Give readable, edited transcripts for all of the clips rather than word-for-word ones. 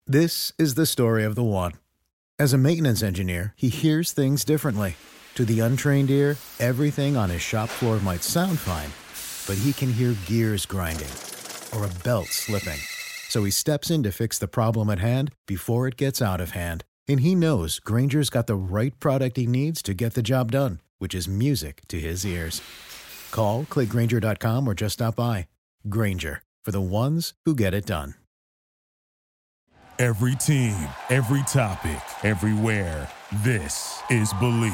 This is the story of the one. As a maintenance engineer, he hears things differently. To the untrained ear, everything on his shop floor might sound fine, but he can hear gears grinding or a belt slipping. So he steps in to fix the problem at hand before it gets out of hand. And he knows Grainger's got the right product he needs to get the job done, which is music to his ears. Call, click Grainger.com, or just stop by. Grainger, for the ones who get it done. Every team, every topic, everywhere. This is Believe.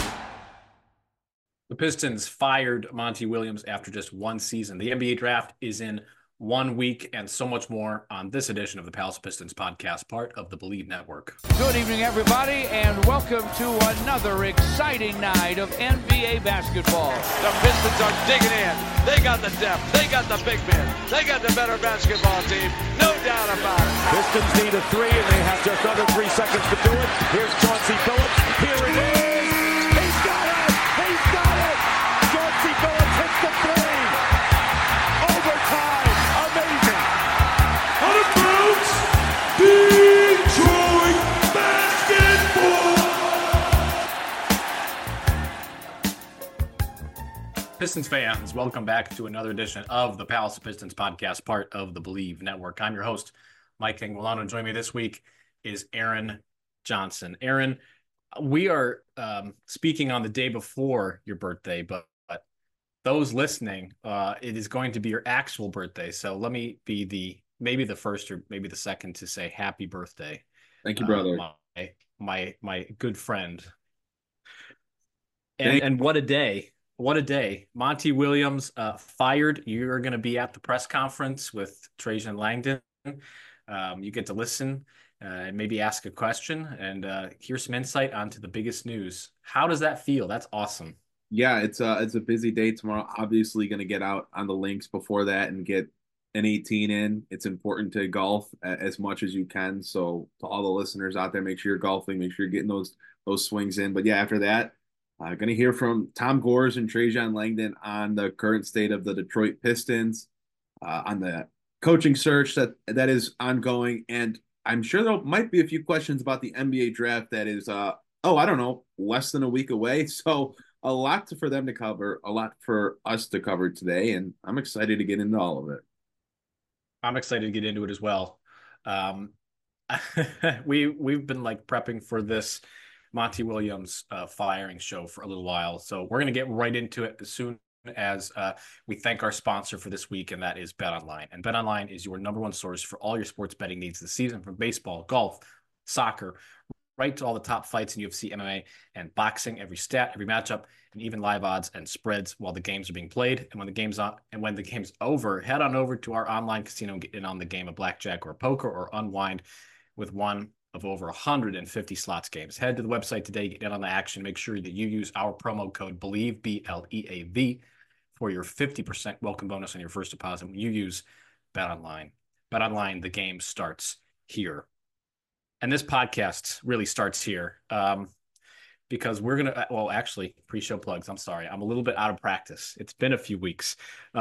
The Pistons fired Monty Williams after just one season. The NBA draft is in 1 week, and so much more on this edition of the Palace Pistons podcast, part of the Believe Network. Good evening, everybody, and welcome to another exciting night of NBA basketball. The Pistons are digging in. They got the depth. They got the big men. They got the better basketball team. No doubt about it. Pistons need a three, and they have just under 3 seconds to do it. Here's Chauncey Billups. Here it is. He's got it. He's got it. Chauncey Billups hits the three. Overtime. Amazing. Out of bounds, Detroit basketball. Pistons fans, welcome back to another edition of the Palace Pistons podcast, part of the Believe Network. I'm your host, Mike Anguilano. Joining me this week is Aaron Johnson. Aaron, we are speaking on the day before your birthday, but those listening, it is going to be your actual birthday. So let me be maybe the first or maybe the second to say happy birthday. Thank you, brother. My good friend. And what a day. What a day. Monty Williams fired. You're going to be at the press conference with Trajan Langdon. You get to listen and maybe ask a question and hear some insight onto the biggest news. How does that feel? That's awesome. Yeah, it's a busy day tomorrow. Obviously going to get out on the links before that and get an 18 in. It's important to golf as much as you can. So to all the listeners out there, make sure you're golfing, make sure you're getting those swings in. But yeah, after that, going to hear from Tom Gores and Trajan Langdon on the current state of the Detroit Pistons, on the coaching search that is ongoing. And I'm sure there might be a few questions about the NBA draft that is, less than a week away. So a lot for them to cover, a lot for us to cover today. And I'm excited to get into all of it. I'm excited to get into it as well. We've been prepping for this Monty Williams firing show for a little while. So we're going to get right into it as soon as we thank our sponsor for this week, and that is BetOnline. And BetOnline is your number one source for all your sports betting needs this season, from baseball, golf, soccer, right to all the top fights in UFC, MMA, and boxing, every stat, every matchup, and even live odds and spreads while the games are being played. And when the game's over, head on over to our online casino and get in on the game of blackjack or poker, or unwind with one of over 150 slots games. Head to the website today, get in on the action. Make sure that you use our promo code BELIEVE, BLEAV, for your 50% welcome bonus on your first deposit when you use BetOnline. BetOnline, the game starts here. And this podcast really starts here because we're going to, pre-show plugs. I'm sorry. I'm a little bit out of practice. It's been a few weeks.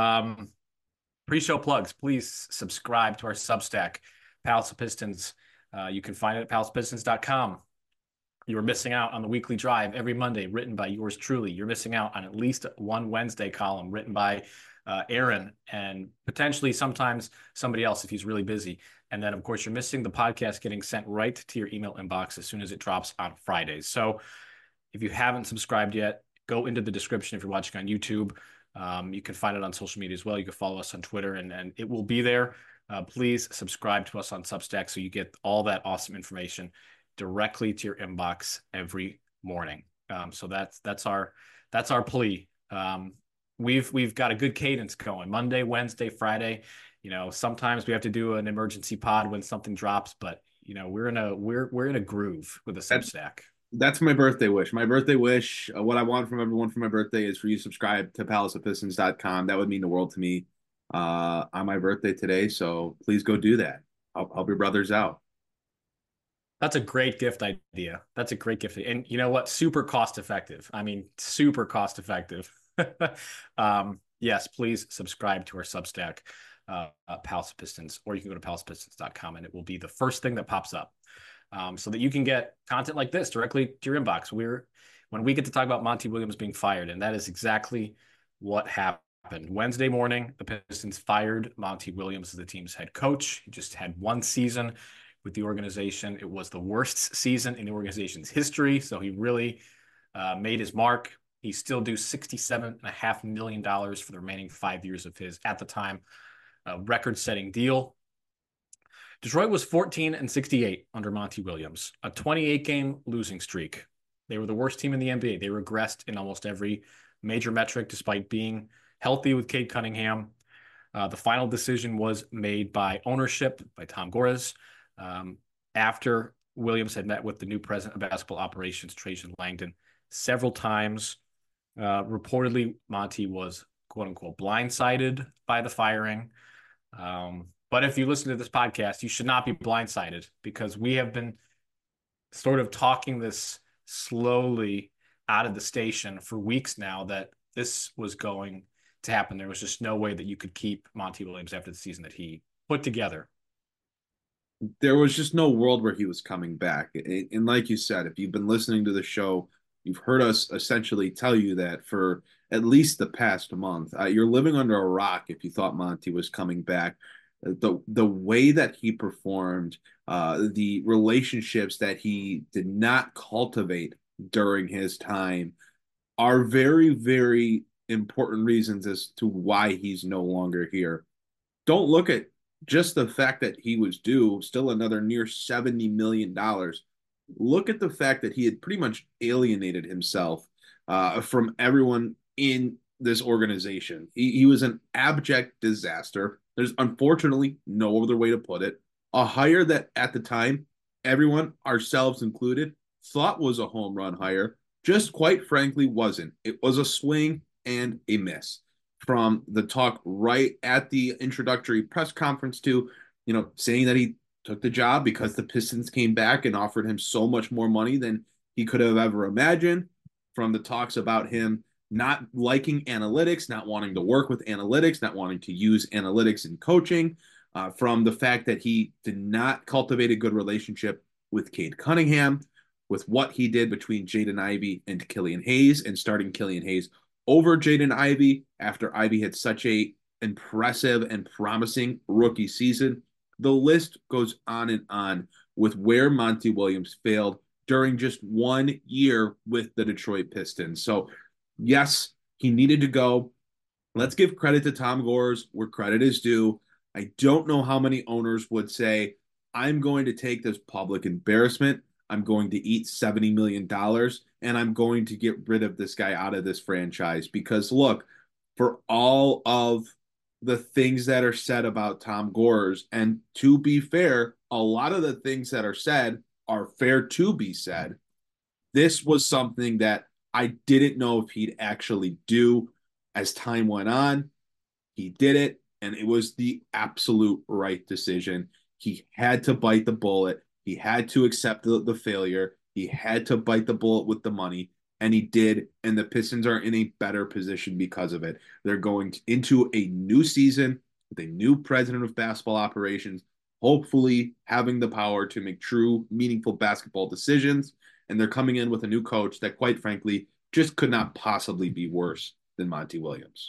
Pre-show plugs, please subscribe to our Substack, Palace of Pistons. You can find it at palasepistons.com. You are missing out on the weekly drive every Monday, written by yours truly. You're missing out on at least one Wednesday column written by Aaron, and potentially sometimes somebody else if he's really busy. And then, of course, you're missing the podcast getting sent right to your email inbox as soon as it drops on Fridays. So if you haven't subscribed yet, go into the description if you're watching on YouTube. You can find it on social media as well. You can follow us on Twitter, and it will be there. Please subscribe to us on Substack so you get all that awesome information directly to your inbox every morning. So that's our plea. We've got a good cadence going. Monday, Wednesday, Friday. Sometimes we have to do an emergency pod when something drops, but we're in a groove with a Substack. That's my birthday wish. My birthday wish, what I want from everyone for my birthday is for you to subscribe to palasepistons.com. That would mean the world to me on my birthday today. So please go do that. I'll help your brothers out. That's a great gift idea. That's a great gift. And you know what? Super cost effective. I mean, super cost effective. Yes, please subscribe to our Substack. Palace Pistons, or you can go to palasepistons.com and it will be the first thing that pops up. So that you can get content like this directly to your inbox. When we get to talk about Monty Williams being fired, and that is exactly what happened. Wednesday morning, the Pistons fired Monty Williams as the team's head coach. He just had one season with the organization. It was the worst season in the organization's history, so he really made his mark. He still due $67.5 million for the remaining 5 years of his, at the time, record-setting deal. Detroit was 14-68 under Monty Williams, a 28-game losing streak. They were the worst team in the NBA. They regressed in almost every major metric despite being healthy with Cade Cunningham. The final decision was made by ownership, by Tom Gores, after Williams had met with the new president of basketball operations, Trajan Langdon, several times. Reportedly, Monty was, quote-unquote, blindsided by the firing. But if you listen to this podcast, you should not be blindsided, because we have been sort of talking this slowly out of the station for weeks now that this was going to happen. There was just no way that you could keep Monty Williams after the season that he put together. There was just no world where he was coming back. And like you said, if you've been listening to the show, you've heard us essentially tell you that for at least the past month. You're living under a rock if you thought Monty was coming back. The way that he performed, the relationships that he did not cultivate during his time are very, very important reasons as to why he's no longer here. Don't look at just the fact that he was due still another near $70 million. Look at the fact that he had pretty much alienated himself from everyone in this organization. He was an abject disaster. There's unfortunately no other way to put it. A hire that at the time, everyone, ourselves included, thought was a home run hire, just quite frankly wasn't. It was a swing and a miss. From the talk right at the introductory press conference to, saying that he took the job because the Pistons came back and offered him so much more money than he could have ever imagined, from the talks about him not liking analytics, not wanting to work with analytics, not wanting to use analytics in coaching, from the fact that he did not cultivate a good relationship with Cade Cunningham, with what he did between Jaden Ivey and Killian Hayes, and starting Killian Hayes over Jaden Ivey after Ivey had such a impressive and promising rookie season. The list goes on and on with where Monty Williams failed during just 1 year with the Detroit Pistons. So, yes, he needed to go. Let's give credit to Tom Gores where credit is due. I don't know how many owners would say, I'm going to take this public embarrassment, I'm going to eat $70 million, and I'm going to get rid of this guy out of this franchise. Because, look, for all of the things that are said about Tom Gores, and to be fair, a lot of the things that are said are fair to be said, this was something that I didn't know if he'd actually do. As time went on, he did it, and it was the absolute right decision. He had to bite the bullet. He had to accept the failure. He had to bite the bullet with the money, and he did, and the Pistons are in a better position because of it. They're going into a new season with a new president of basketball operations, hopefully having the power to make true, meaningful basketball decisions, and they're coming in with a new coach that, quite frankly, just could not possibly be worse than Monty Williams.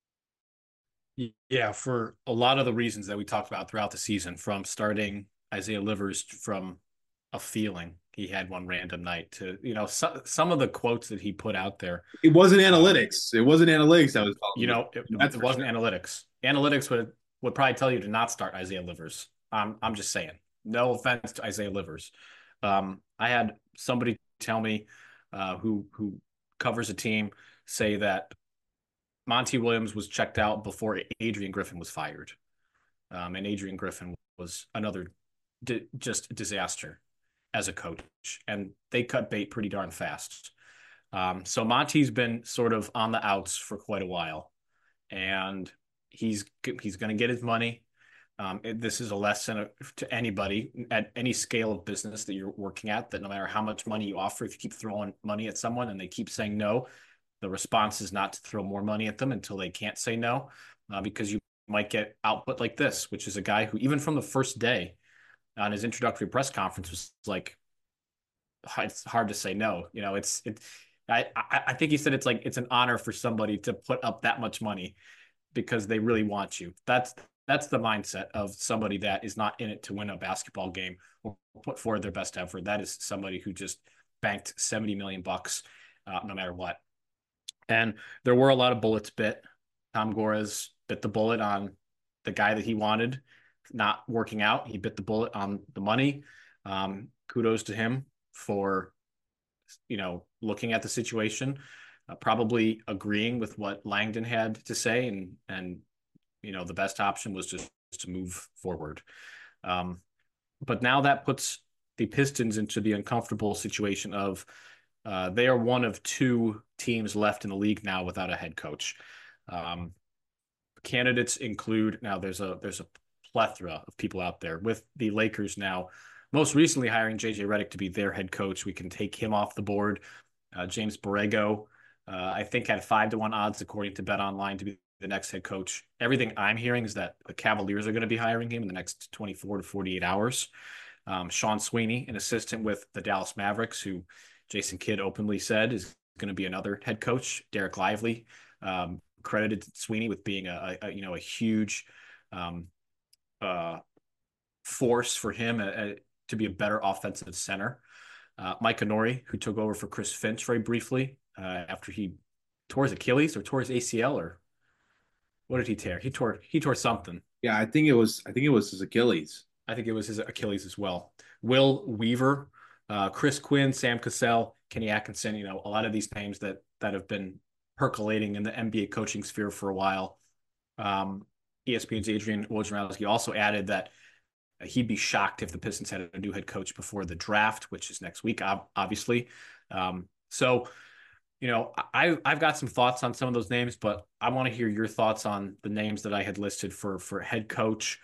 Yeah, for a lot of the reasons that we talked about throughout the season, from starting Isaiah Livers from a feeling he had one random night to, some of the quotes that he put out there. It wasn't analytics. It wasn't analytics that was it wasn't analytics. Analytics would probably tell you to not start Isaiah Livers. I'm just saying. No offense to Isaiah Livers. I had somebody tell me who covers a team say that Monty Williams was checked out before Adrian Griffin was fired. And Adrian Griffin was another just disaster as a coach. And they cut bait pretty darn fast. So Monty's been sort of on the outs for quite a while. And he's going to get his money. This is a lesson to anybody at any scale of business that you're working at, that no matter how much money you offer, if you keep throwing money at someone and they keep saying no, the response is not to throw more money at them until they can't say no, because you might get output like this, which is a guy who, even from the first day on his introductory press conference, was like, it's hard to say no. I think he said it's an honor for somebody to put up that much money because they really want you. That's the mindset of somebody that is not in it to win a basketball game or put forward their best effort. That is somebody who just banked $70 million no matter what. And there were a lot of bullets bit. Tom Gores bit the bullet on the guy that he wanted not working out. He bit the bullet on the money. Kudos to him for, looking at the situation, probably agreeing with what Langdon had to say. And the best option was just to move forward. But now that puts the Pistons into the uncomfortable situation of they are one of two teams left in the league now without a head coach. Candidates include, now there's a plethora of people out there, with the Lakers now most recently hiring JJ Redick to be their head coach. We can take him off the board. James Borrego, I think, had 5-1 odds according to BetOnline to be the next head coach. Everything I'm hearing is that the Cavaliers are going to be hiring him in the next 24 to 48 hours. Sean Sweeney, an assistant with the Dallas Mavericks, who Jason Kidd openly said is going to be another head coach. Derek Lively credited Sweeney with being a huge force for him to be a better offensive center. Mike Nori, who took over for Chris Finch very briefly after he tore his Achilles or tore his ACL, or what did he tear? He tore something. Yeah, I think it was his Achilles. I think it was his Achilles as well. Will Weaver, Chris Quinn, Sam Cassell, Kenny Atkinson, a lot of these names that have been percolating in the NBA coaching sphere for a while. ESPN's Adrian Wojnarowski also added that he'd be shocked if the Pistons had a new head coach before the draft, which is next week, obviously. So, I've got some thoughts on some of those names, but I want to hear your thoughts on the names that I had listed for head coach.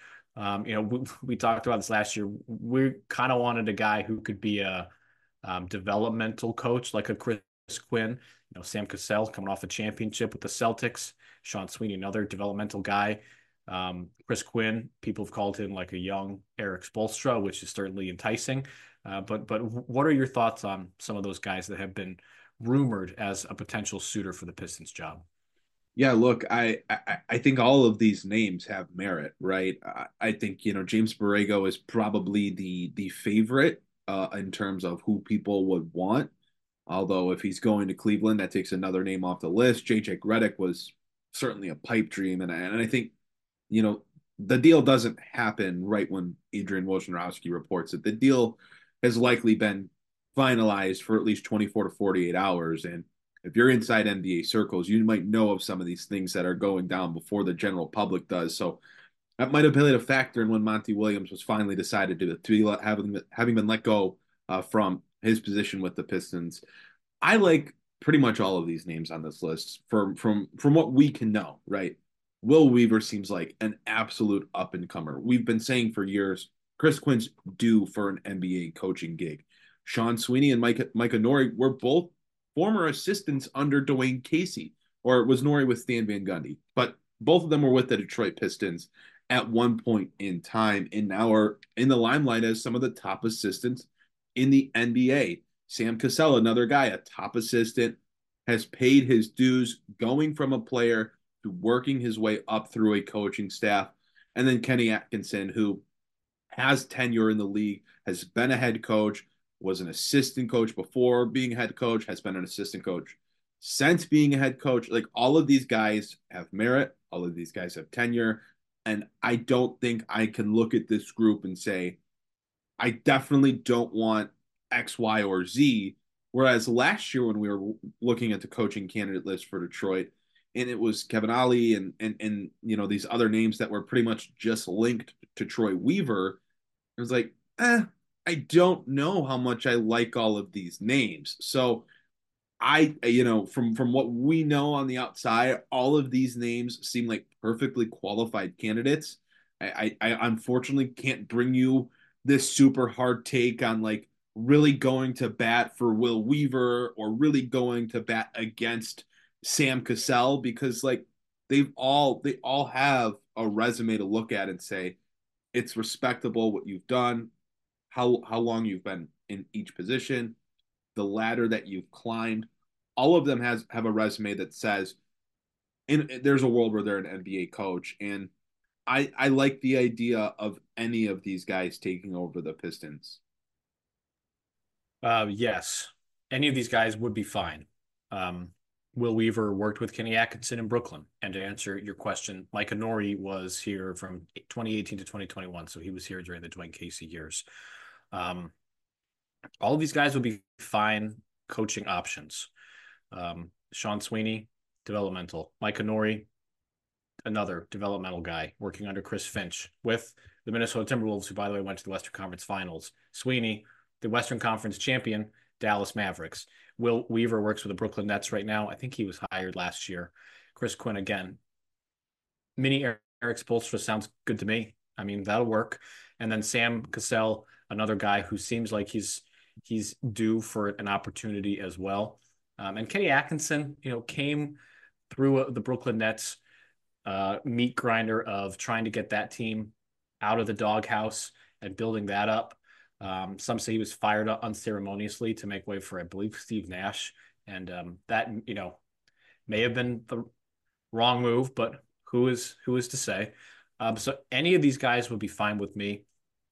We talked about this last year. We kind of wanted a guy who could be a developmental coach, like a Chris Quinn. Sam Cassell coming off a championship with the Celtics. Sean Sweeney, another developmental guy. Chris Quinn, people have called him like a young Eric Spoelstra, which is certainly enticing. But what are your thoughts on some of those guys that have been rumored as a potential suitor for the Pistons job? Yeah, look, I think all of these names have merit, right? I think, James Borrego is probably the favorite in terms of who people would want. Although if he's going to Cleveland, that takes another name off the list. JJ Redick was certainly a pipe dream. And I think, the deal doesn't happen right when Adrian Wojnarowski reports it. The deal has likely been finalized for at least 24 to 48 hours. And if you're inside NBA circles, you might know of some of these things that are going down before the general public does. So that might have played a factor in when Monty Williams was finally decided to be having been let go from his position with the Pistons. I like pretty much all of these names on this list from what we can know, right? Will Weaver seems like an absolute up-and-comer. We've been saying for years, Chris Quinn's due for an NBA coaching gig. Sean Sweeney and Micah Nori were both former assistants under Dwayne Casey, or it was Nori with Stan Van Gundy. But both of them were with the Detroit Pistons at one point in time, and now are in the limelight as some of the top assistants in the NBA. Sam Cassell, another guy, a top assistant, has paid his dues, going from a player to working his way up through a coaching staff. And then Kenny Atkinson, who has tenure in the league, has been a head coach, was an assistant coach before being a head coach, has been an assistant coach since being a head coach. Like, all of these guys have merit. All of these guys have tenure. And I don't think I can look at this group and say, I definitely don't want X, Y, or Z. Whereas last year when we were looking at the coaching candidate list for Detroit, and it was Kevin Ollie and these other names that were pretty much just linked to Troy Weaver, it was like, I don't know how much I like all of these names. So from what we know on the outside, all of these names seem like perfectly qualified candidates. I unfortunately can't bring you this super hard take on like really going to bat for Will Weaver or really going to bat against Sam Cassell, because like they all have a resume to look at and say it's respectable what you've done, how long you've been in each position, the ladder that you've climbed. All of them have a resume that says there's a world where they're an NBA coach. And I like the idea of any of these guys taking over the Pistons. Yes, any of these guys would be fine. Will Weaver worked with Kenny Atkinson in Brooklyn. And to answer your question, Mike Nori was here from 2018 to 2021. So he was here during the Dwayne Casey years. All of these guys would be fine coaching options. Sean Sweeney, developmental. Mike Nori, another developmental guy working under Chris Finch with the Minnesota Timberwolves, who, by the way, went to the Western Conference Finals. Sweeney, the Western Conference champion, Dallas Mavericks. Will Weaver works with the Brooklyn Nets right now. I think he was hired last year. Chris Quinn, again. Mini Eric Spoelstra sounds good to me. I mean, that'll work. And then Sam Cassell, another guy who seems like he's due for an opportunity as well. And Kenny Atkinson, came through the Brooklyn Nets meat grinder of trying to get that team out of the doghouse and building that up. Some say he was fired unceremoniously to make way for, I believe, Steve Nash. And that, may have been the wrong move, but who is to say? So any of these guys would be fine with me.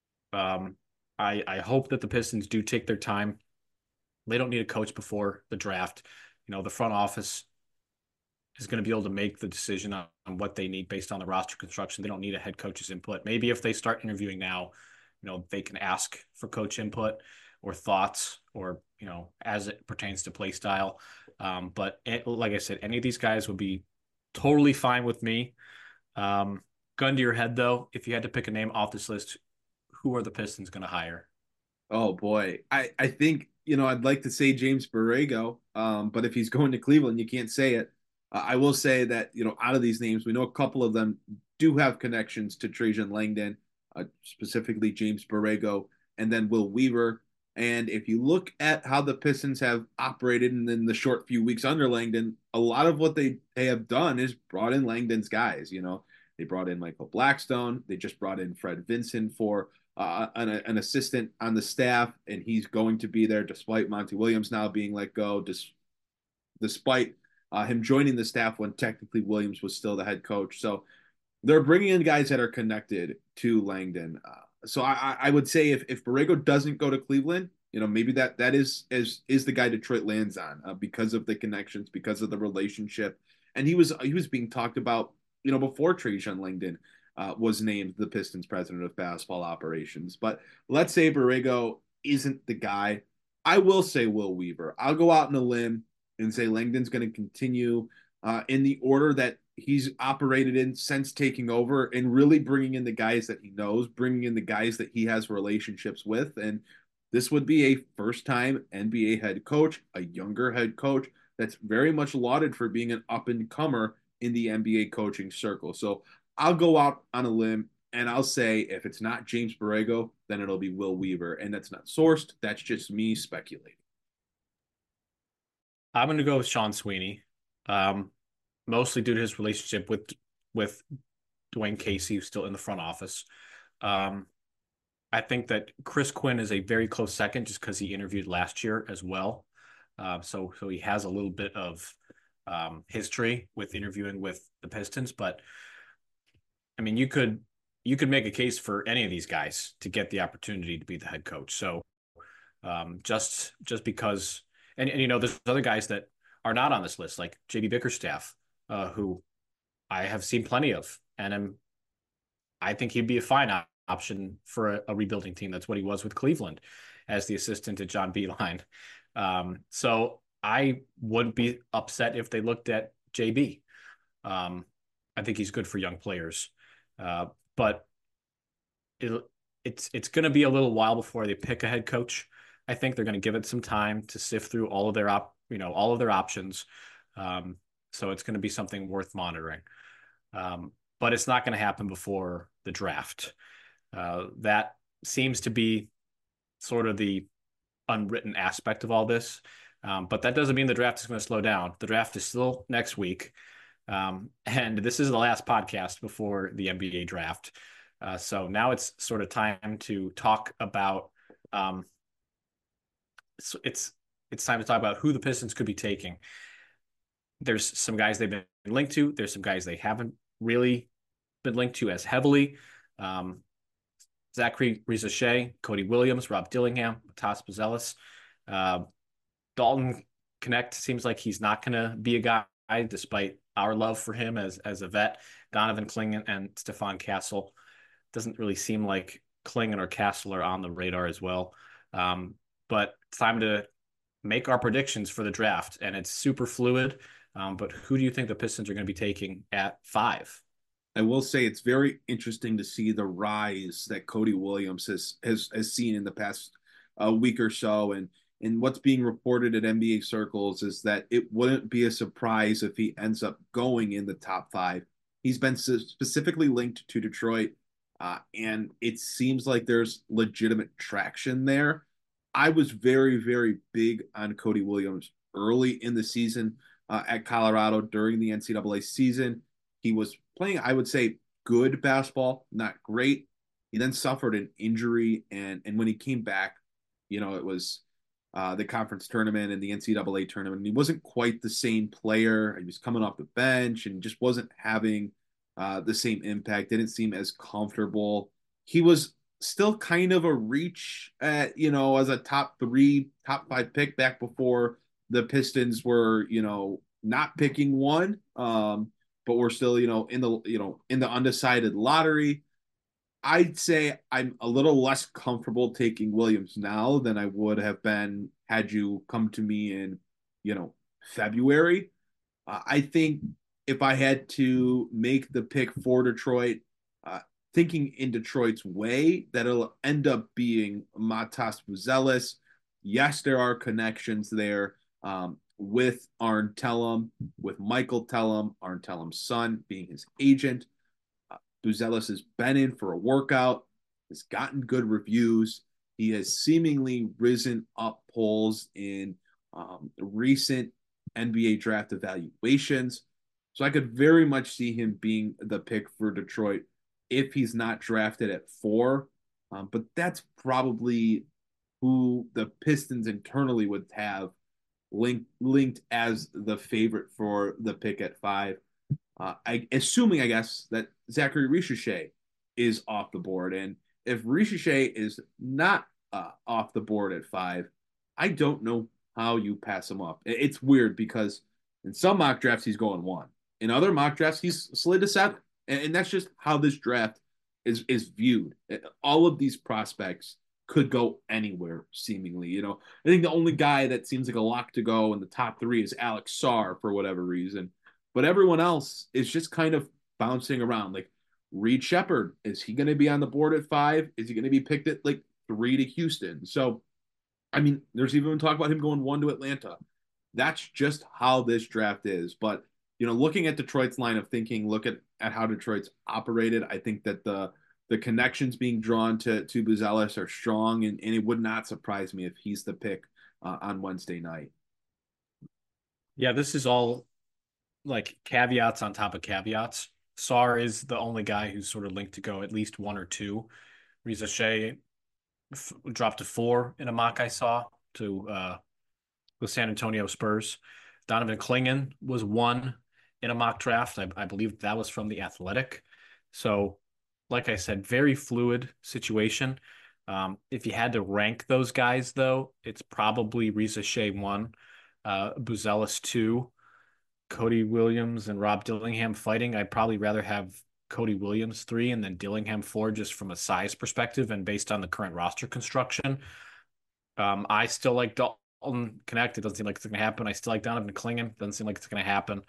I hope that the Pistons do take their time. They don't need a coach before the draft. The front office is going to be able to make the decision on what they need based on the roster construction. They don't need a head coach's input. Maybe if they start interviewing now, they can ask for coach input or thoughts or, as it pertains to play style. But like I said, any of these guys would be totally fine with me. Gun to your head, though, if you had to pick a name off this list, who are the Pistons going to hire? Oh, boy. I think, I'd like to say James Borrego, but if he's going to Cleveland, you can't say it. I will say that, out of these names, we know a couple of them do have connections to Trajan Langdon, specifically James Borrego, and then Will Weaver. And if you look at how the Pistons have operated in the short few weeks under Langdon, a lot of what they have done is brought in Langdon's guys. They brought in Michael Blackstone. They just brought in Fred Vinson for an assistant on the staff, and he's going to be there despite Monty Williams now being let go, despite him joining the staff when technically Williams was still the head coach. So they're bringing in guys that are connected to Langdon. So I would say if Borrego doesn't go to Cleveland, maybe that is the guy Detroit lands on because of the connections, because of the relationship. And he was being talked about, before Trajan Langdon was named the Pistons president of basketball operations. But let's say Borrego isn't the guy. I will say Will Weaver. I'll go out on a limb and say Langdon's going to continue in the order that he's operated in since taking over, and really bringing in the guys that he knows, bringing in the guys that he has relationships with. And this would be a first-time NBA head coach, a younger head coach that's very much lauded for being an up-and-comer in the NBA coaching circle. So I'll go out on a limb and I'll say if it's not James Borrego, then it'll be Will Weaver. And that's not sourced. That's just me speculating. I'm going to go with Sean Sweeney, mostly due to his relationship with Dwayne Casey, who's still in the front office. I think that Chris Quinn is a very close second just because he interviewed last year as well. So he has a little bit of history with interviewing with the Pistons. But, I mean, you could make a case for any of these guys to get the opportunity to be the head coach. So just because – and there's other guys that are not on this list, like J.B. Bickerstaff, who I have seen plenty of. And I think he'd be a fine option for a rebuilding team. That's what he was with Cleveland as the assistant to John Beilein. So I wouldn't be upset if they looked at JB. I think he's good for young players. But it's going to be a little while before they pick a head coach. I think they're going to give it some time to sift through all of their options. So it's going to be something worth monitoring. But it's not going to happen before the draft. That seems to be sort of the unwritten aspect of all this. But that doesn't mean the draft is going to slow down. The draft is still next week. And this is the last podcast before the NBA draft. So now it's sort of time to talk about it's time to talk about who the Pistons could be taking. There's some guys they've been linked to. There's some guys they haven't really been linked to as heavily. Zachary Risacher, Cody Williams, Rob Dillingham, Matas Buzelis. Dalton Knecht seems like he's not going to be a guy, despite our love for him as a vet. Donovan Clingan and Stephon Castle. Doesn't really seem like Clingan or Castle are on the radar as well. But it's time to make our predictions for the draft, and it's super fluid. But who do you think the Pistons are going to be taking at 5? I will say it's very interesting to see the rise that Cody Williams has seen in the past week or so, and what's being reported at NBA circles is that it wouldn't be a surprise if he ends up going in the top 5. He's been specifically linked to Detroit, and it seems like there's legitimate traction there. I was very, very big on Cody Williams early in the season at Colorado during the NCAA season. He was playing, I would say, good basketball, not great. He then suffered an injury, and when he came back, it was the conference tournament and the NCAA tournament. And he wasn't quite the same player. He was coming off the bench and just wasn't having the same impact. Didn't seem as comfortable. He was still kind of a reach at, as a top 3, top 5 pick back before the Pistons were, not picking one. But we're still, in the undecided lottery. I'd say I'm a little less comfortable taking Williams now than I would have been had you come to me in, February. I think if I had to make the pick for Detroit, thinking in Detroit's way, that it'll end up being Matas Buzelis. Yes, there are connections there. With Arn Tellem, with Michael Tellem, Arn Tellem's son being his agent. Buzelis has been in for a workout, has gotten good reviews. He has seemingly risen up polls in recent NBA draft evaluations. So I could very much see him being the pick for Detroit if he's not drafted at 4. But that's probably who the Pistons internally would have linked as the favorite for the pick at 5. Assuming, I guess, that Zachary Risacher is off the board. And if Risacher is not off the board at 5, I don't know how you pass him up. It's weird because in some mock drafts, he's going 1. In other mock drafts, he's slid to 7. And that's just how this draft is viewed. All of these prospects could go anywhere, seemingly. I think the only guy that seems like a lock to go in the top 3 is Alex Sarr for whatever reason. But everyone else is just kind of bouncing around. Like Reed Shepherd, is he going to be on the board at 5? Is he going to be picked at 3 to Houston? So, there's even talk about him going 1 to Atlanta. That's just how this draft is. But, looking at Detroit's line of thinking, look at how Detroit's operated, I think that the connections being drawn to Buzelis are strong, and it would not surprise me if he's the pick on Wednesday night. Yeah, this is all like caveats on top of caveats. Sarr is the only guy who's sort of linked to go at least 1 or 2. Risacher dropped to 4 in a mock I saw to the San Antonio Spurs. Donovan Clingan was 1 in a mock draft. I believe that was from The Athletic. So, like I said, very fluid situation. If you had to rank those guys, though, it's probably Risacher 1, Buzelis 2, Cody Williams and Rob Dillingham fighting. I'd probably rather have Cody Williams 3 and then Dillingham 4, just from a size perspective and based on the current roster construction. I still like Dalton Knecht. It doesn't seem like it's going to happen. I still like Donovan Clingan. Doesn't seem like it's going to happen.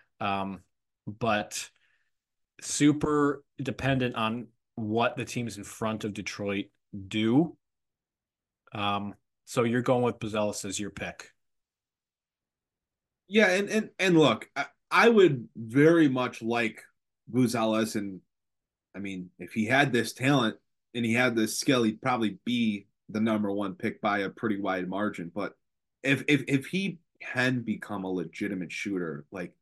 But super dependent on what the teams in front of Detroit do. So you're going with Buzelis as your pick. Yeah, and look, I would very much like Buzelis, and if he had this talent and he had this skill, he'd probably be the number 1 pick by a pretty wide margin. But if he can become a legitimate shooter,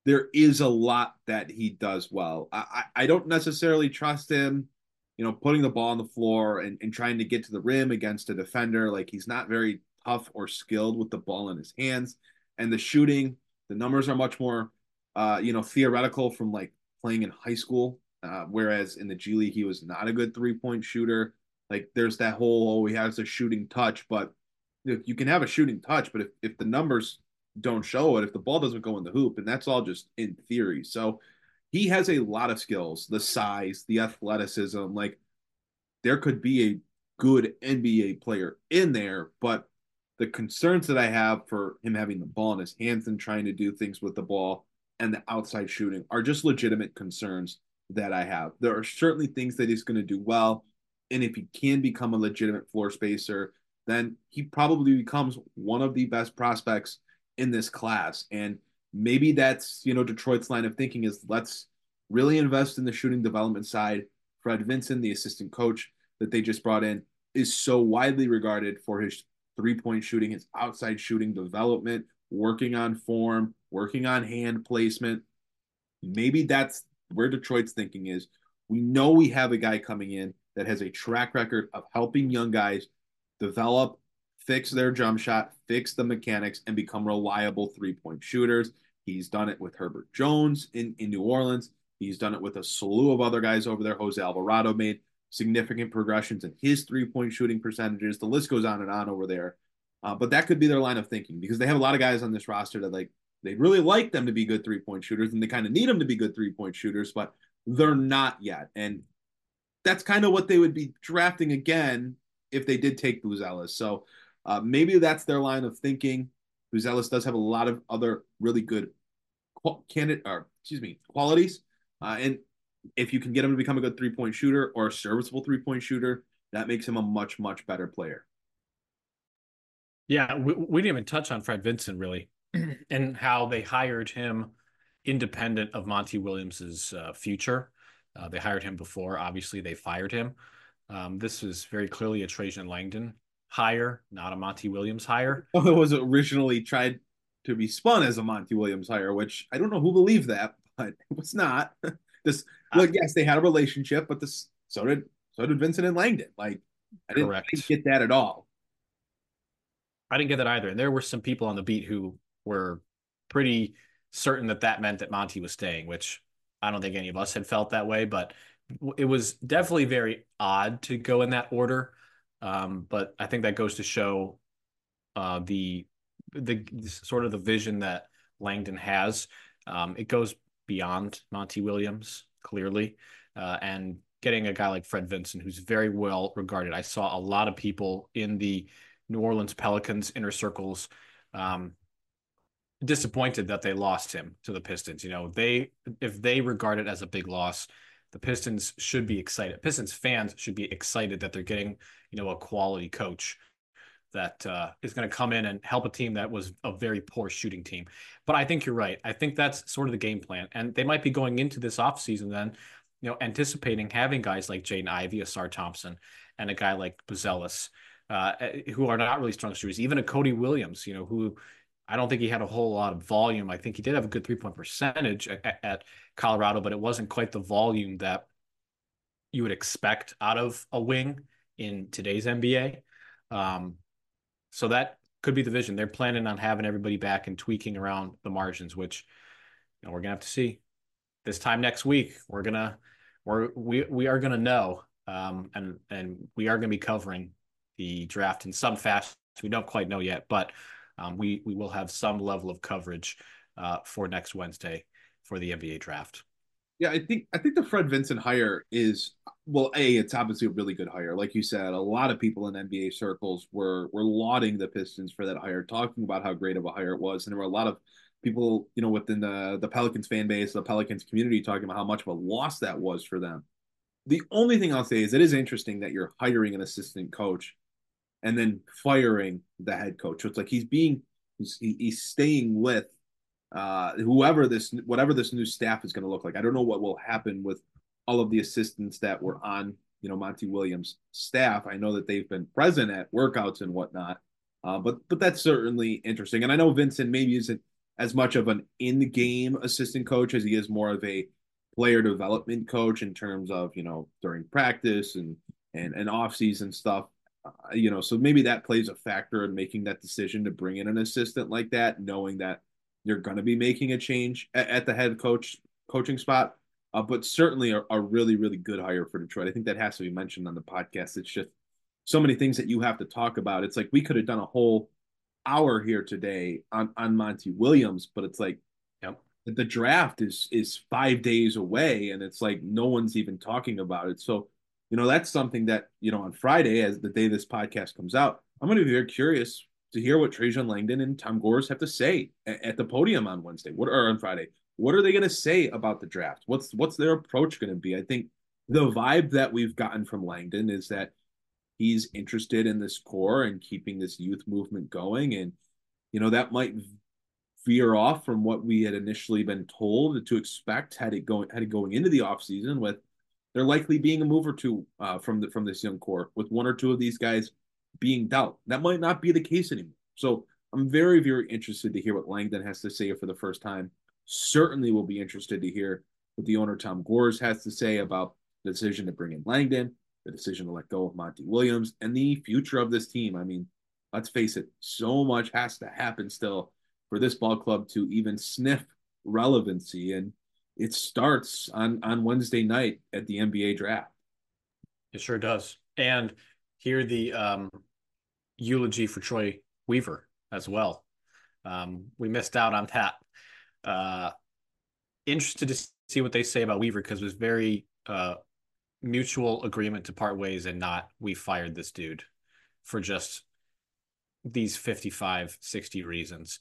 there is a lot that he does well. I don't necessarily trust him, putting the ball on the floor and trying to get to the rim against a defender. Like, he's not very tough or skilled with the ball in his hands. And the shooting, the numbers are much more, theoretical from like playing in high school. Whereas in the G League, he was not a good 3-point shooter. Like, there's that whole, he has a shooting touch, but you can have a shooting touch, but if the numbers don't show it, if the ball doesn't go in the hoop, and that's all just in theory. So he has a lot of skills, the size, the athleticism. Like, there could be a good NBA player in there, but the concerns that I have for him having the ball in his hands and trying to do things with the ball and the outside shooting are just legitimate concerns that I have. There are certainly things that he's going to do well. And if he can become a legitimate floor spacer, then he probably becomes one of the best prospects in this class. And maybe that's, Detroit's line of thinking is, let's really invest in the shooting development side. Fred Vinson, the assistant coach that they just brought in, is so widely regarded for his 3-point shooting, his outside shooting development, working on form, working on hand placement. Maybe that's where Detroit's thinking is. We know we have a guy coming in that has a track record of helping young guys develop, fix their jump shot, fix the mechanics, and become reliable 3-point shooters. He's done it with Herbert Jones in New Orleans. He's done it with a slew of other guys over there. Jose Alvarado made significant progressions in his 3-point shooting percentages. The list goes on and on over there. But that could be their line of thinking, because they have a lot of guys on this roster that they'd really like them to be good 3-point shooters, and they kind of need them to be good 3-point shooters, but they're not yet. And that's kind of what they would be drafting again if they did take Buzelis. So maybe that's their line of thinking. Buzelis does have a lot of other really good qualities. And if you can get him to become a good 3-point shooter or a serviceable 3-point shooter, that makes him a much, much better player. Yeah, we didn't even touch on Fred Vinson, really, and how they hired him independent of Monty Williams's future. They hired him before. Obviously, they fired him. This is very clearly a Trajan Langdon hire, not a Monty Williams hire. It was originally tried to be spun as a Monty Williams hire, which I don't know who believed that, but it was not. Yes, they had a relationship, but so did Vincent and Langdon. Like, I didn't get that at all. I didn't get that either. And there were some people on the beat who were pretty certain that meant that Monty was staying, which I don't think any of us had felt that way, but it was definitely very odd to go in that order. But I think that goes to show the sort of the vision that Langdon has. It goes beyond Monty Williams, clearly, and getting a guy like Fred Vinson, who's very well regarded. I saw a lot of people in the New Orleans Pelicans inner circles disappointed that they lost him to the Pistons. If they regard it as a big loss, the Pistons should be excited. Pistons fans should be excited that they're getting, a quality coach that is going to come in and help a team that was a very poor shooting team. But I think you're right. I think that's sort of the game plan. And they might be going into this offseason then, anticipating having guys like Jaden Ivey, Asar Thompson, and a guy like Buzelis, who are not really strong shooters. Even a Cody Williams, who I don't think he had a whole lot of volume. I think he did have a good 3-point percentage at Colorado, but it wasn't quite the volume that you would expect out of a wing in today's NBA. So that could be the vision. They're planning on having everybody back and tweaking around the margins, which we're gonna have to see this time next week. We are gonna know, and we are gonna be covering the draft in some fashion. We don't quite know yet, but we will have some level of coverage for next Wednesday for the NBA draft. Yeah, I think the Fred Vinson hire is, well, it's obviously a really good hire. Like you said, a lot of people in NBA circles were lauding the Pistons for that hire, talking about how great of a hire it was. And there were a lot of people, within the Pelicans fan base, the Pelicans community, talking about how much of a loss that was for them. The only thing I'll say is it is interesting that you're hiring an assistant coach and then firing the head coach. So it's like he's staying with whatever this new staff is going to look like. I don't know what will happen with all of the assistants that were on, Monty Williams' staff. I know that they've been present at workouts and whatnot, but that's certainly interesting. And I know Vincent maybe isn't as much of an in-game assistant coach as he is more of a player development coach in terms of, during practice and off-season stuff. So maybe that plays a factor in making that decision to bring in an assistant like that, knowing that you're going to be making a change at the head coaching spot. But certainly a really, really good hire for Detroit. I think that has to be mentioned on the podcast. It's just so many things that you have to talk about. It's like we could have done a whole hour here today on Monty Williams, but it's like, yep, the draft is 5 days away, and it's like no one's even talking about it. So, that's something that, on Friday, as the day this podcast comes out, I'm going to be very curious to hear what Trajan Langdon and Tom Gores have to say at the podium on Wednesday, or on Friday. What are they going to say about the draft? What's their approach going to be? I think the vibe that we've gotten from Langdon is that he's interested in this core and keeping this youth movement going. And, that might veer off from what we had initially been told to expect had it going into the offseason, with there likely being a move or two from this young core, with one or two of these guys being dealt. That might not be the case anymore. So I'm very, very interested to hear what Langdon has to say for the first time. Certainly will be interested to hear what the owner Tom Gores has to say about the decision to bring in Langdon, the decision to let go of Monty Williams, and the future of this team. I mean, let's face it, so much has to happen still for this ball club to even sniff relevancy. And it starts on Wednesday night at the NBA draft. It sure does. And hear the eulogy for Troy Weaver as well. We missed out on that. Interested to see what they say about Weaver, because it was very mutual agreement to part ways and not we fired this dude for just these 55, 60 reasons.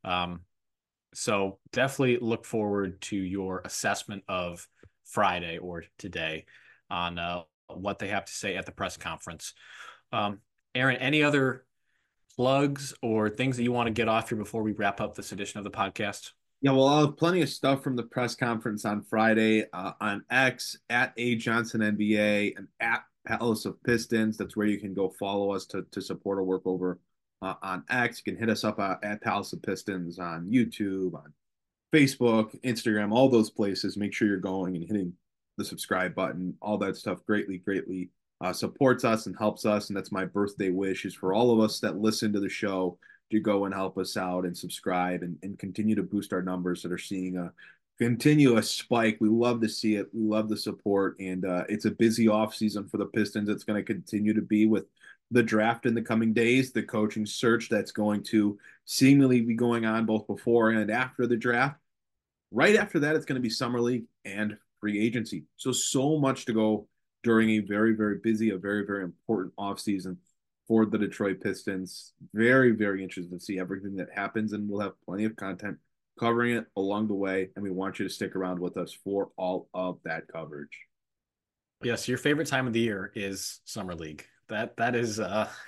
So definitely look forward to your assessment of Friday or today on what they have to say at the press conference. Aaron, any other plugs or things that you want to get off here before we wrap up this edition of the podcast? Yeah, well, I'll have plenty of stuff from the press conference on Friday on X at A Johnson NBA and at Palace of Pistons. That's where you can go follow us to support our work over on X. You can hit us up at Palace of Pistons on YouTube, on Facebook, Instagram, all those places. Make sure you're going and hitting the subscribe button. All that stuff greatly supports us and helps us. And that's my birthday wish, is for all of us that listen to the show to go and help us out and subscribe and continue to boost our numbers that are seeing a continuous spike. We love to see it. We love the support. And it's a busy off season for the Pistons. It's going to continue to be with the draft in the coming days, the coaching search that's going to seemingly be going on both before and after the draft. Right after that, it's going to be Summer League and free agency. So much to go during a very, very busy, a very, very important offseason for the Detroit Pistons. Very, very interested to see everything that happens, and we'll have plenty of content covering it along the way, and we want you to stick around with us for all of that coverage. Yes, your favorite time of the year is Summer League. That is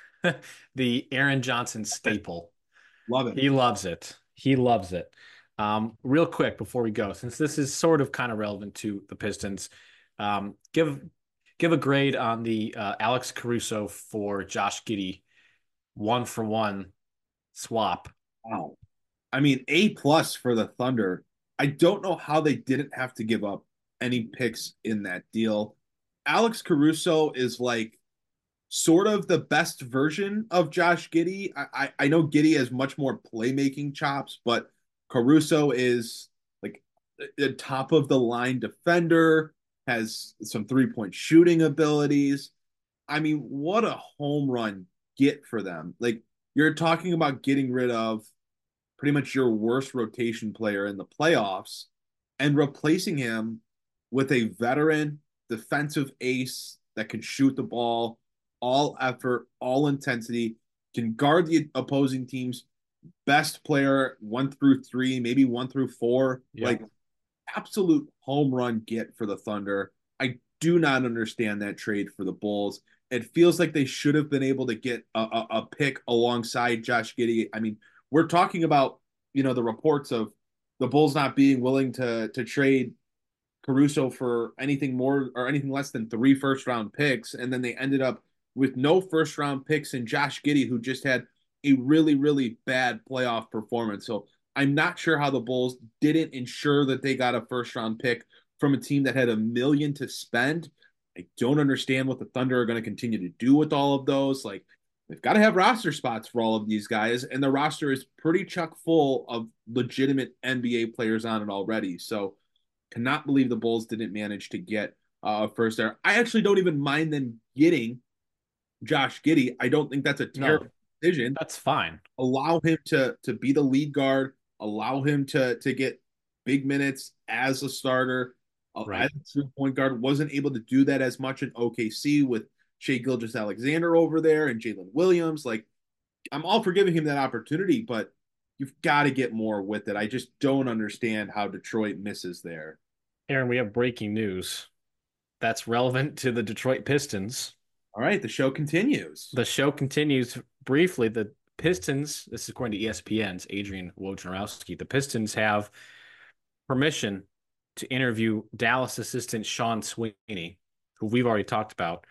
the Aaron Johnson staple. Love it. He loves it. He loves it. Real quick before we go, since this is sort of kind of relevant to the Pistons, give a grade on the Alex Caruso for Josh Giddey 1-for-1 swap. Wow. I mean, A+ for the Thunder. I don't know how they didn't have to give up any picks in that deal. Alex Caruso is like sort of the best version of Josh Giddey. I know Giddey has much more playmaking chops, but Caruso is like a top of the line defender, has some 3-point shooting abilities. I mean, what a home run get for them. Like, you're talking about getting rid of pretty much your worst rotation player in the playoffs and replacing him with a veteran defensive ace that can shoot the ball, all effort, all intensity, can guard the opposing team's best player 1-3, maybe 1-4. Yeah. Like, absolute home run get for the Thunder. I do not understand that trade for the Bulls. It feels like they should have been able to get a pick alongside Josh Giddey. I mean, we're talking about, the reports of the Bulls not being willing to trade Caruso for anything more or anything less than 3 first-round picks, and then they ended up with no first-round picks and Josh Giddey, who just had a really, really bad playoff performance. So I'm not sure how the Bulls didn't ensure that they got a first round pick from a team that had $1 million to spend. I don't understand what the Thunder are going to continue to do with all of those. Like, they've got to have roster spots for all of these guys, and the roster is pretty chock full of legitimate NBA players on it already. So, cannot believe the Bulls didn't manage to get first there. I actually don't even mind them getting Josh Giddey. I don't think that's a terrible decision. That's fine. Allow him to be the lead guard. Allow him to get big minutes as a starter. Right. As a true point guard, wasn't able to do that as much in OKC with Shai Gilgeous-Alexander over there and Jalen Williams. Like, I'm all for giving him that opportunity, but you've got to get more with it. I just don't understand how Detroit misses there. Aaron, we have breaking news that's relevant to the Detroit Pistons. All right, the show continues. The show continues briefly. The Pistons, this is according to ESPN's Adrian Wojnarowski, the Pistons have permission to interview Dallas assistant Sean Sweeney, who we've already talked about,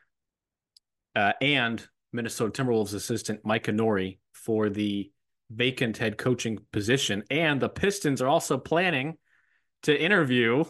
and Minnesota Timberwolves assistant Micah Nori for the vacant head coaching position. And the Pistons are also planning to interview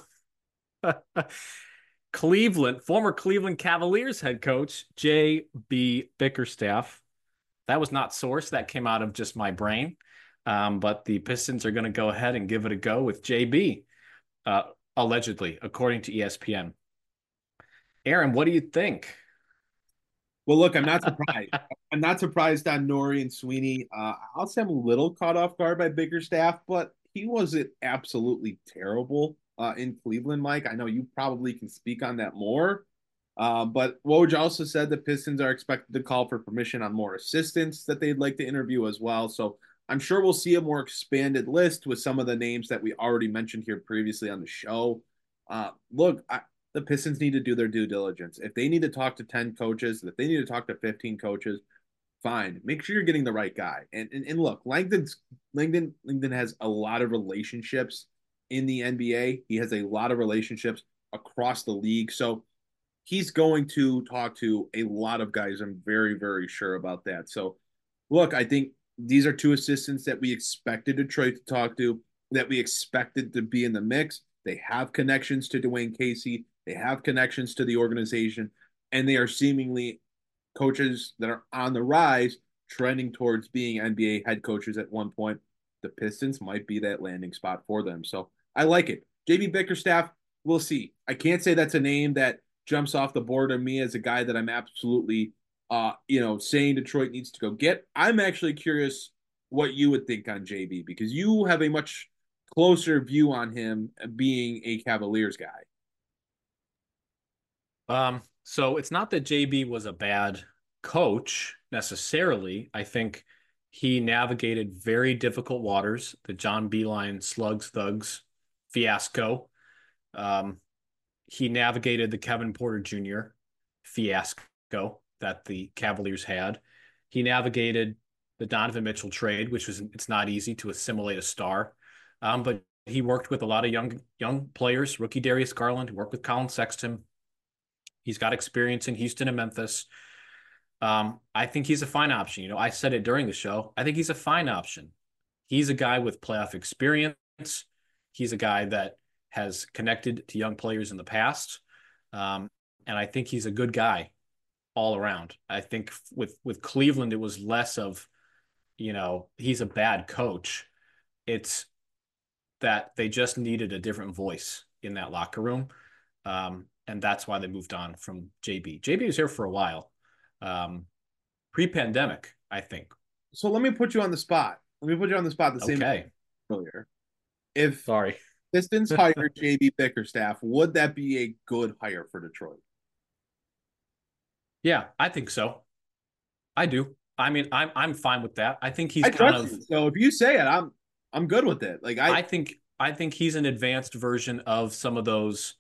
former Cleveland Cavaliers head coach J.B. Bickerstaff. That was not sourced. That came out of just my brain. But the Pistons are going to go ahead and give it a go with JB, allegedly, according to ESPN. Aaron, what do you think? Well, look, I'm not surprised. I'm not surprised on Nori and Sweeney. I'll say I'm a little caught off guard by Bickerstaff, but he wasn't absolutely terrible in Cleveland, Mike. I know you probably can speak on that more. But Woj also said the Pistons are expected to call for permission on more assistants that they'd like to interview as well. So I'm sure we'll see a more expanded list with some of the names that we already mentioned here previously on the show. The Pistons need to do their due diligence. If they need to talk to 10 coaches, if they need to talk to 15 coaches, fine. Make sure you're getting the right guy. And look, Langdon has a lot of relationships in the NBA. He has a lot of relationships across the league. So he's going to talk to a lot of guys. I'm very, very sure about that. So look, I think these are two assistants that we expected Detroit to talk to, that we expected to be in the mix. They have connections to Dwayne Casey. They have connections to the organization, and they are seemingly coaches that are on the rise, trending towards being NBA head coaches at one point. The Pistons might be that landing spot for them. So I like it. JB Bickerstaff, we'll see. I can't say that's a name that jumps off the board of me as a guy that I'm absolutely saying Detroit needs to go get. I'm actually curious what you would think on JB, because you have a much closer view on him being a Cavaliers guy. So it's not that JB was a bad coach necessarily. I think he navigated very difficult waters, the John Beilein slugs thugs fiasco. He navigated the Kevin Porter Jr. fiasco that the Cavaliers had. He navigated the Donovan Mitchell trade, it's not easy to assimilate a star. But he worked with a lot of young players, rookie Darius Garland, worked with Colin Sexton. He's got experience in Houston and Memphis. I think he's a fine option. I said it during the show. I think he's a fine option. He's a guy with playoff experience. He's a guy that has connected to young players in the past. And I think he's a good guy all around. I think with Cleveland, it was less of, he's a bad coach. It's that they just needed a different voice in that locker room. And that's why they moved on from JB. JB was here for a while, pre-pandemic, I think. So let me put you on the spot. The same way earlier. If Pistons hire JB Bickerstaff, would that be a good hire for Detroit? Yeah, I think so. I do. I mean, I'm fine with that. I think he's So if you say it, I'm good with it. Like I think he's an advanced version of some of those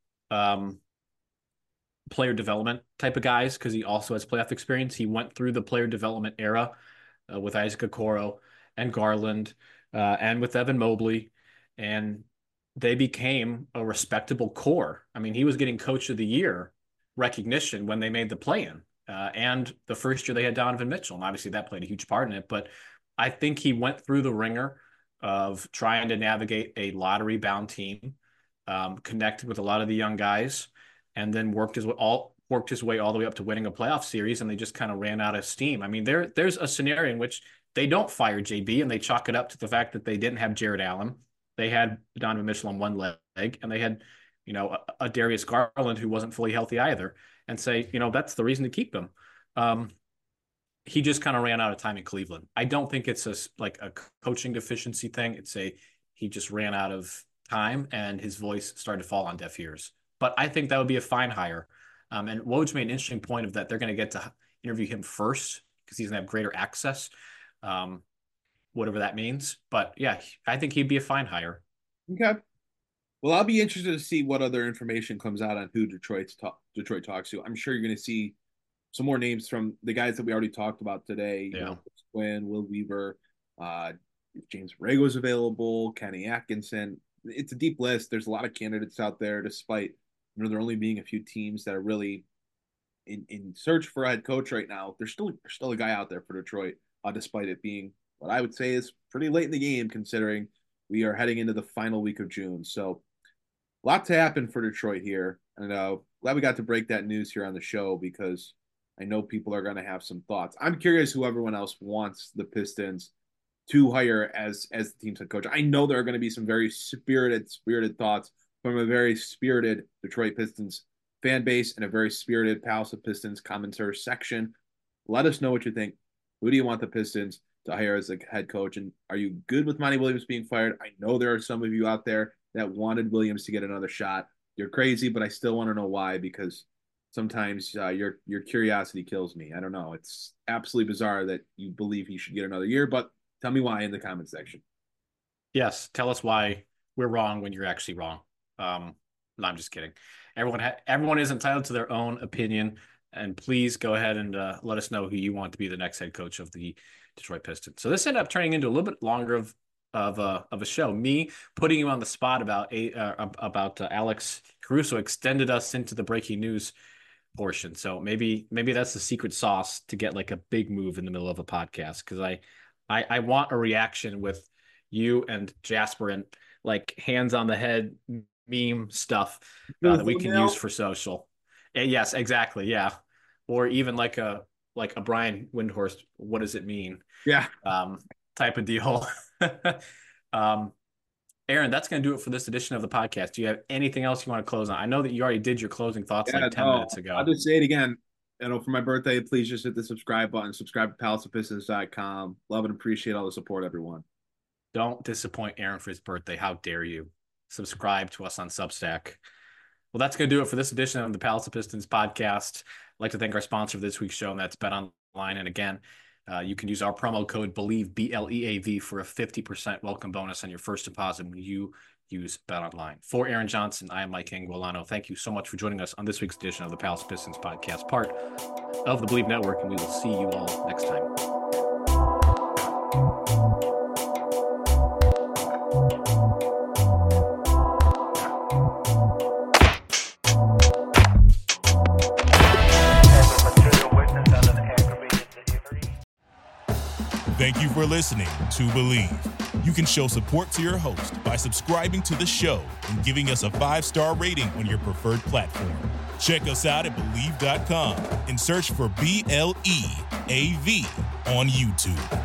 player development type of guys, because he also has playoff experience. He went through the player development era with Isaac Okoro and Garland and with Evan Mobley, and they became a respectable core. I mean, he was getting Coach of the Year recognition when they made the play-in, and the first year they had Donovan Mitchell, and obviously that played a huge part in it. But I think he went through the ringer of trying to navigate a lottery-bound team, connected with a lot of the young guys, and then worked his way all the way up to winning a playoff series, and they just kind of ran out of steam. I mean, there's a scenario in which they don't fire JB, and they chalk it up to the fact that they didn't have Jared Allen. They had Donovan Mitchell on one leg, and they had, a Darius Garland who wasn't fully healthy either, and say, that's the reason to keep him. He just kind of ran out of time in Cleveland. I don't think it's a coaching deficiency thing. He just ran out of time, and his voice started to fall on deaf ears. But I think that would be a fine hire. And Woj made an interesting point of that they're going to get to interview him first because he's going to have greater access, whatever that means. But yeah, I think he'd be a fine hire. Okay. Well, I'll be interested to see what other information comes out on who Detroit talks to. I'm sure you're going to see some more names from the guys that we already talked about today. Yeah. Quinn, Will Weaver, James Borrego's available, Kenny Atkinson. It's a deep list. There's a lot of candidates out there, despite there only being a few teams that are really in search for a head coach right now. There's still a guy out there for Detroit, despite it being what I would say is pretty late in the game, considering we are heading into the final week of June. So a lot to happen for Detroit here. And glad we got to break that news here on the show, because I know people are going to have some thoughts. I'm curious who everyone else wants the Pistons to hire as the team's head coach. I know there are going to be some very spirited thoughts from a very spirited Detroit Pistons fan base and a very spirited Palace of Pistons commenters section. Let us know what you think. Who do you want the Pistons to hire as a head coach? And are you good with Monty Williams being fired? I know there are some of you out there that wanted Williams to get another shot. You're crazy, but I still want to know why, because sometimes your curiosity kills me. I don't know. It's absolutely bizarre that you believe he should get another year, but tell me why in the comment section. Yes, tell us why we're wrong when you're actually wrong. No, I'm just kidding. Everyone is entitled to their own opinion, and please go ahead and let us know who you want to be the next head coach of the Detroit Pistons. So this ended up turning into a little bit longer of a show. Me putting you on the spot about Alex Caruso extended us into the breaking news portion. So maybe that's the secret sauce to get like a big move in the middle of a podcast, because I want a reaction with you and Jasper and like hands on the head meme stuff that we can use for social. Yes, exactly. Yeah. Or even like a Brian Windhorst, what does it mean? Yeah. Type of deal. Aaron, that's going to do it for this edition of the podcast. Do you have anything else you want to close on? I know that you already did your closing thoughts 10 minutes ago. I'll just say it again. For my birthday, please just hit the subscribe button. Subscribe to palaceofpistons.com. Love and appreciate all the support, everyone. Don't disappoint Aaron for his birthday. How dare you? Subscribe to us on Substack. Well, that's going to do it for this edition of the Palace of Pistons podcast. I'd like to thank our sponsor for this week's show, and that's BetOnline. And again, you can use our promo code BELIEVE, BLEAV, for a 50% welcome bonus on your first deposit when you use BetOnline. For Aaron Johnson, I am Mike Anguilano. Thank you so much for joining us on this week's edition of the Palace Pistons podcast, part of the Believe Network, and we will see you all next time. Thank you for listening to Believe. You can show support to your host by subscribing to the show and giving us a 5-star rating on your preferred platform. Check us out at Believe.com and search for BLEAV on YouTube.